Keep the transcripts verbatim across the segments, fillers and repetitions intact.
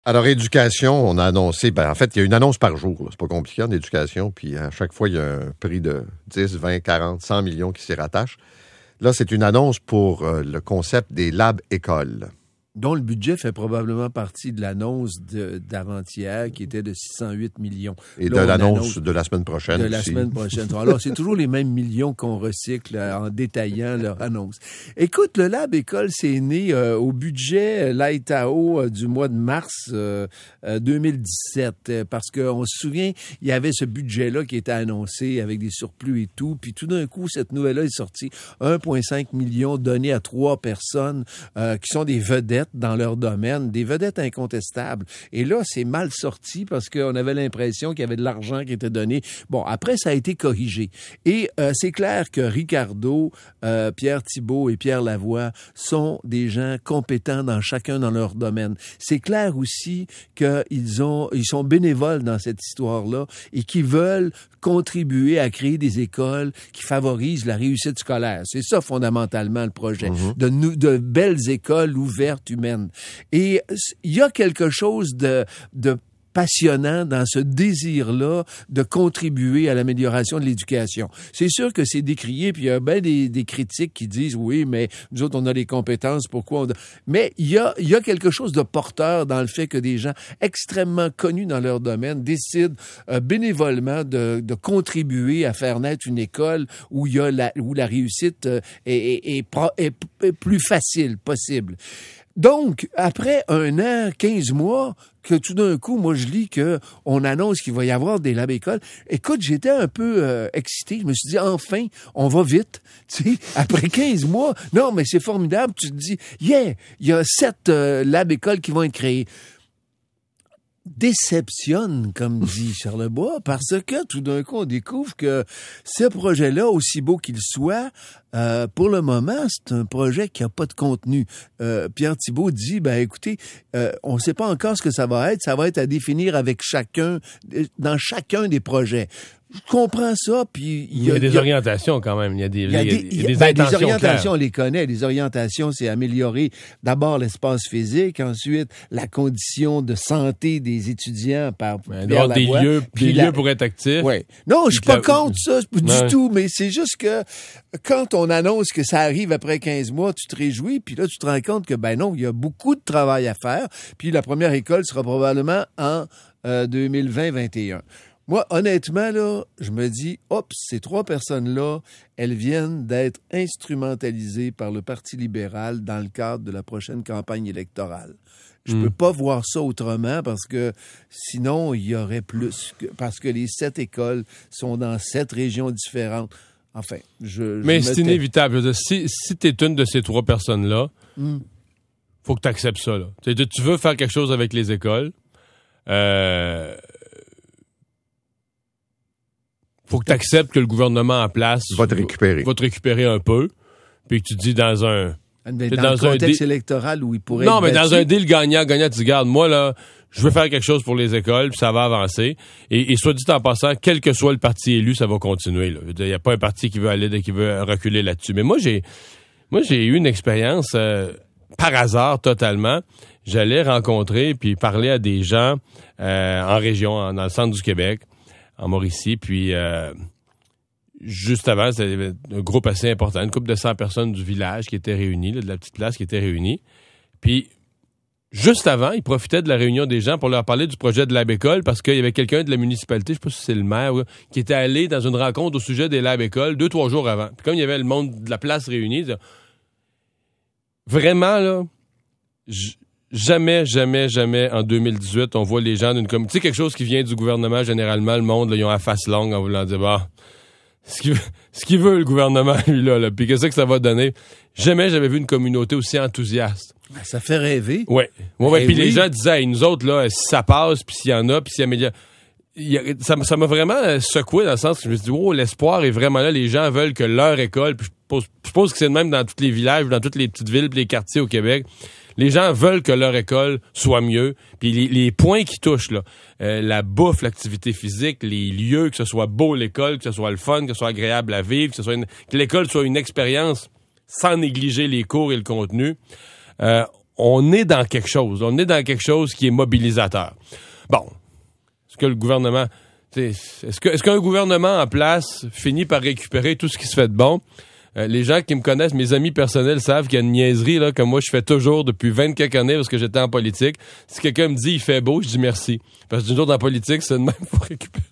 Alors, éducation, on a annoncé, ben, en fait, il y a une annonce par jour. Là. C'est pas compliqué en éducation. Puis à chaque fois, il y a un prix de dix, vingt, quarante, cent millions qui s'y rattache. Là, c'est une annonce pour euh, le concept des labs écoles. Dont le budget fait probablement partie de l'annonce de, d'avant-hier, qui était de six cent huit millions. Et Là, de l'annonce annonce de la semaine prochaine De la aussi. semaine prochaine. Alors, c'est toujours les mêmes millions qu'on recycle euh, en détaillant leur annonce. Écoute, le Lab École, c'est né euh, au budget euh, l'A E T A O euh, du mois de mars euh, euh, deux mille dix-sept. Euh, parce qu'on se souvient, il y avait ce budget-là qui était annoncé avec des surplus et tout. Puis tout d'un coup, cette nouvelle-là est sortie. un virgule cinq million donnés à trois personnes euh, qui sont des vedettes dans leur domaine, des vedettes incontestables. Et là, c'est mal sorti parce qu'on avait l'impression qu'il y avait de l'argent qui était donné. Bon, après, ça a été corrigé. Et euh, c'est clair que Ricardo, euh, Pierre Thibault et Pierre Lavoie sont des gens compétents dans chacun dans leur domaine. C'est clair aussi qu'ils ont, ils sont bénévoles dans cette histoire-là et qu'ils veulent contribuer à créer des écoles qui favorisent la réussite scolaire. C'est ça, fondamentalement, le projet. Mm-hmm. De, nou- de belles écoles ouvertes humaines. Et il y a quelque chose de, de passionnant dans ce désir-là de contribuer à l'amélioration de l'éducation. C'est sûr que c'est décrié, puis il y a bien des, des critiques qui disent, oui, mais nous autres, on a les compétences, pourquoi on... Mais il y a, il y a quelque chose de porteur dans le fait que des gens extrêmement connus dans leur domaine décident euh, bénévolement de, de contribuer à faire naître une école où il y a la, où la réussite euh, est, est, est, est, est plus facile possible. Donc, après un an, quinze mois, que tout d'un coup, moi, je lis qu'on annonce qu'il va y avoir des labs écoles. Écoute, j'étais un peu euh, excité. Je me suis dit, enfin, on va vite. Tu sais, après quinze mois, non, mais c'est formidable. Tu te dis, yeah, il y a sept euh, labs écoles qui vont être créées. Déceptionne, comme dit Charlebois, parce que tout d'un coup, on découvre que ce projet-là, aussi beau qu'il soit, euh, pour le moment, c'est un projet qui n'a pas de contenu. Euh, Pierre Thibault dit, ben écoutez, euh, on ne sait pas encore ce que ça va être, ça va être à définir avec chacun, dans chacun des projets. Je comprends ça, puis... Il y a, il y a des il y a, orientations quand même, il y a des, il y a des, il y a des ben, intentions des orientations, claires. On les connaît. Les orientations, c'est améliorer d'abord l'espace physique, ensuite la condition de santé des étudiants par ben, Pierre Lavoie. Des lieux, des la... lieux pour être actifs. Oui. Non, je suis pas la... contre ça, du non. tout, mais c'est juste que quand on annonce que ça arrive après quinze mois, tu te réjouis, puis là, tu te rends compte que, ben non, il y a beaucoup de travail à faire, puis la première école sera probablement en euh, deux mille vingt vingt et un. Moi, honnêtement, là, je me dis, hop, ces trois personnes-là, elles viennent d'être instrumentalisées par le Parti libéral dans le cadre de la prochaine campagne électorale. Je mmh. peux pas voir ça autrement parce que sinon, il y aurait plus. Que, parce que les sept écoles sont dans sept régions différentes. Enfin, je... je Mais c'est tais... inévitable. Je veux dire, si si tu es une de ces trois personnes-là, mmh. faut que tu acceptes ça. Là. Tu, tu veux faire quelque chose avec les écoles. Euh... Faut que tu acceptes que le gouvernement en place va te récupérer. Va te récupérer un peu. Puis que tu te dis dans un... Mais dans, dans le contexte un dé... électoral où il pourrait Non, être mais battu. Dans un deal gagnant-gagnant, tu dis, regarde, moi, là, je veux faire quelque chose pour les écoles, puis ça va avancer. Et, et soit dit en passant, quel que soit le parti élu, ça va continuer. Il n'y a pas un parti qui veut aller, qui veut reculer là-dessus. Mais moi, j'ai moi j'ai eu une expérience euh, par hasard totalement. J'allais rencontrer puis parler à des gens euh, en région, dans le centre du Québec, en Mauricie, puis euh, juste avant, c'était un groupe assez important, une couple de cent personnes du village qui étaient réunies, là, de la petite place qui était réunie. Puis, juste avant, ils profitaient de la réunion des gens pour leur parler du projet de Lab École parce qu'il y avait quelqu'un de la municipalité, je sais pas si c'est le maire, là, qui était allé dans une rencontre au sujet des Lab Écoles deux, trois jours avant. Puis comme il y avait le monde de la place réuni, ils disaient, vraiment, là, j- Jamais, jamais, jamais, en deux mille dix-huit, on voit les gens d'une communauté. Tu sais, quelque chose qui vient du gouvernement, généralement, le monde, là, ils ont la face longue en voulant dire, bah, ce qu'il veut, ce qu'il veut le gouvernement, lui, là, là puis qu'est-ce que ça va donner? Jamais j'avais vu une communauté aussi enthousiaste. Ça fait rêver. Oui. Ouais, ouais, puis oui. les gens disaient, hey, nous autres, là, si ça passe, puis s'il y en a, puis s'il y améliore. Il y a, ça, ça m'a vraiment secoué dans le sens que je me suis dit, oh, l'espoir est vraiment là. Les gens veulent que leur école, puis je suppose, je suppose que c'est le même dans tous les villages, dans toutes les petites villes, puis les quartiers au Québec. Les gens veulent que leur école soit mieux. Puis les, les points qui touchent, là, euh, la bouffe, l'activité physique, les lieux, que ce soit beau l'école, que ce soit le fun, que ce soit agréable à vivre, que ce soit une, que l'école soit une expérience sans négliger les cours et le contenu. Euh, on est dans quelque chose. On est dans quelque chose qui est mobilisateur. Bon, est-ce que le gouvernement... Est-ce que, est-ce qu'un gouvernement en place finit par récupérer tout ce qui se fait de bon? Euh, les gens qui me connaissent, mes amis personnels, savent qu'il y a une niaiserie là, que moi je fais toujours depuis vingt quelques années parce que j'étais en politique. Si quelqu'un me dit il fait beau, je dis merci. Parce que d'une jour dans la politique, c'est de même, faut récupérer.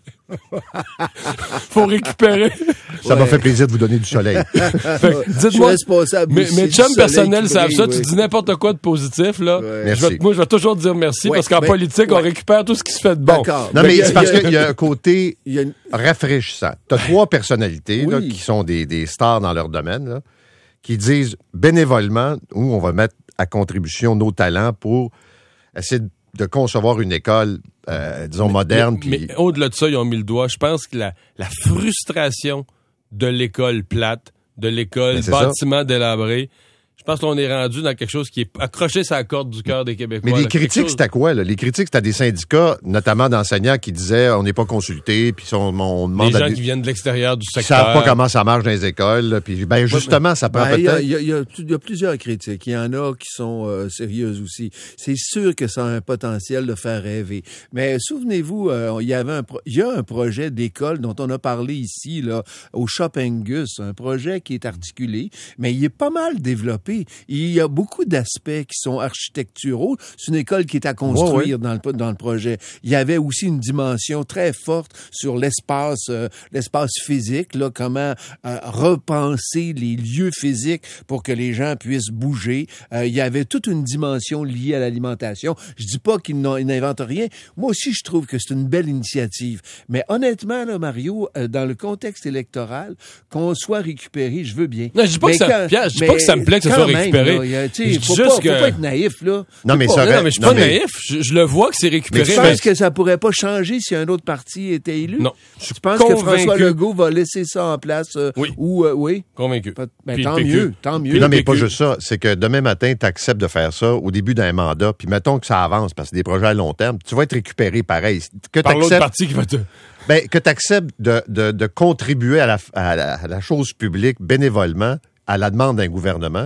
faut récupérer. Ça ouais. m'a fait plaisir de vous donner du soleil. Fait, dites-moi, responsable mais, mes chums personnels savent brille, ça. ouais. Tu dis n'importe quoi de positif, là. Ouais. Je vais, moi, je vais toujours dire merci ouais, parce qu'en mais, politique, ouais. on récupère tout ce qui se fait de bon. D'accord. Non, mais mais y a, c'est parce y a, qu'il y a un côté y a une... rafraîchissant. Tu as trois personnalités oui. là, qui sont des, des stars dans leur domaine, là, qui disent bénévolement, où on va mettre à contribution nos talents pour essayer de de concevoir une école, euh, disons, mais, moderne. Mais, pis... mais au-delà de ça, ils ont mis le doigt. Je pense que la, la frustration de l'école plate, de l'école bâtiment délabré, je pense qu'on est rendu dans quelque chose qui est accroché sur la corde du cœur des Québécois. Mais les là, critiques, chose... c'était quoi? Là? Les critiques, c'était des syndicats, notamment d'enseignants, qui disaient on n'est pas consultés, puis on, on demande... Les gens à des... qui viennent de l'extérieur du secteur. Ils savent pas comment ça marche dans les écoles. Puis ben justement, ça prend ben, peut-être... Il y, y, y, y a plusieurs critiques. Il y en a qui sont euh, sérieuses aussi. C'est sûr que ça a un potentiel de faire rêver. Mais souvenez-vous, euh, il y avait un pro- il y a un projet d'école dont on a parlé ici, là, au Shop Angus, un projet qui est articulé, mais il est pas mal développé. Il y a beaucoup d'aspects qui sont architecturaux. C'est une école qui est à construire ouais, ouais. dans le dans le projet. Il y avait aussi une dimension très forte sur l'espace euh, l'espace physique, là, comment euh, repenser les lieux physiques pour que les gens puissent bouger. Euh, il y avait toute une dimension liée à l'alimentation. Je dis pas qu'ils n'inventent rien. Moi aussi, je trouve que c'est une belle initiative. Mais honnêtement, là, Mario, euh, dans le contexte électoral, qu'on soit récupéré, je veux bien. Non, je dis pas, que ça, quand, Pierre, je dis pas que ça me plaît que ça soit récupéré. Il faut, pas, faut pas être naïf, là. Non, mais, pas, ça non, non, mais je suis pas mais... naïf. Je, je le vois que c'est récupéré. Mais tu penses que ça pourrait pas changer si un autre parti était élu? Non. Tu penses que François Legault va laisser ça en place? Euh, oui. Ou, euh, oui. Convaincu. Ben, Puis tant mieux, tant mieux. Non, mais pas juste ça. C'est que demain matin, tu acceptes de faire ça au début d'un mandat, puis mettons que ça avance, parce que c'est des projets à long terme, tu vas être récupéré pareil. Que Par l'autre parti qui va te... Ben, que tu acceptes de, de, de contribuer à la, à, la, à la chose publique bénévolement, à la demande d'un gouvernement,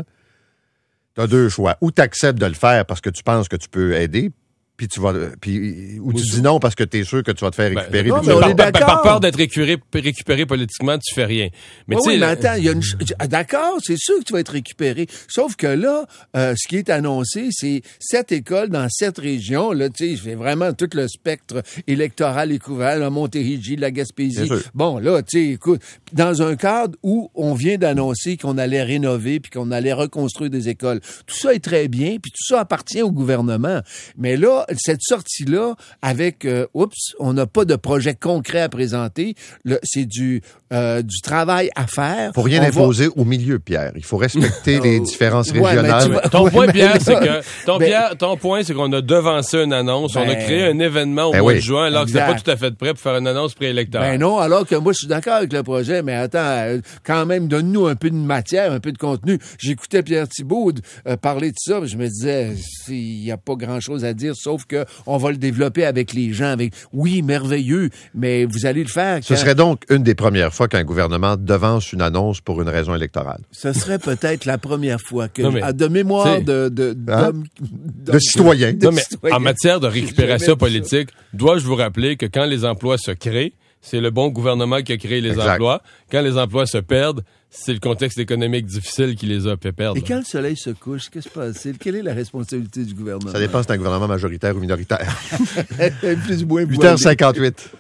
tu as deux choix. Ou tu acceptes de le faire parce que tu penses que tu peux aider, puis tu vas, puis, ou tu dis non parce que tu es sûr que tu vas te faire récupérer. Ben, non, mais mais on par, est d'accord. Par peur d'être récupéré, récupéré politiquement, tu fais rien. Mais, oui, tu sais, oui, mais attends, il y a une... d'accord, c'est sûr que tu vas être récupéré. Sauf que là, euh, ce qui est annoncé, c'est sept écoles dans sept régions. Là, tu sais, c'est vraiment tout le spectre électoral est couvert, la Montérégie, la Gaspésie. Bon, là, tu sais, écoute, dans un cadre où on vient d'annoncer qu'on allait rénover puis qu'on allait reconstruire des écoles. Tout ça est très bien, puis tout ça appartient au gouvernement. Mais là, cette sortie-là, avec, euh, oups, on n'a pas de projet concret à présenter. Le, c'est du, euh, du travail à faire. Il faut rien on imposer va... au milieu, Pierre. Il faut respecter les différences ouais, régionales. Vas... Ton ouais, point, mais... Pierre, c'est que ton, ben... Pierre, ton point, c'est qu'on a devancé une annonce, ben... on a créé un événement au ben mois oui. de juin, alors exact. que c'était pas tout à fait prêt pour faire une annonce préélectorale. Ben non, alors que moi, je suis d'accord avec le projet, mais attends, quand même, donne-nous un peu de matière, un peu de contenu. J'écoutais Pierre Thibault euh, parler de ça, je me disais, il n'y a pas grand-chose à dire, sauf que on va le développer avec les gens. Avec oui, merveilleux, mais vous allez le faire. Quand... Ce serait donc une des premières fois qu'un gouvernement devance une annonce pour une raison électorale. Ce serait peut-être la première fois que, non, mais, de mémoire de de, hein? de, de citoyens. Non, mais en matière de récupération politique, dois-je vous rappeler que quand les emplois se créent, c'est le bon gouvernement qui a créé les exact. emplois. Quand les emplois se perdent, c'est le contexte économique difficile qui les a fait perdre. Et quand le soleil se couche, qu'est-ce qui se passe? Quelle est la responsabilité du gouvernement? Ça dépend si c'est un gouvernement majoritaire ou minoritaire. Plus ou moins huit heures cinquante-huit